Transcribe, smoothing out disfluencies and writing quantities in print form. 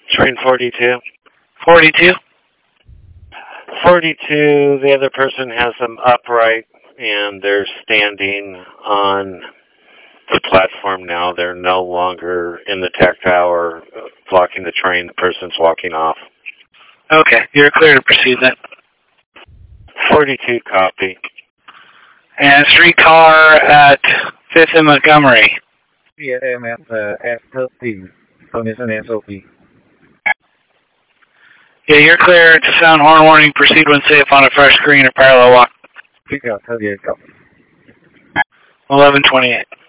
Train 42. 42? 42, the other person has them upright, and they're standing on the platform now. They're no longer in the tactile or blocking the train. The person's walking off. Okay, you're clear to proceed then. 42, copy. And streetcar at 5th and Montgomery. PMS S30, Commission SOP. Yeah, you're clear to sound horn warning. Proceed when safe on a fresh green or parallel walk. Pick up 38, copy. 1128.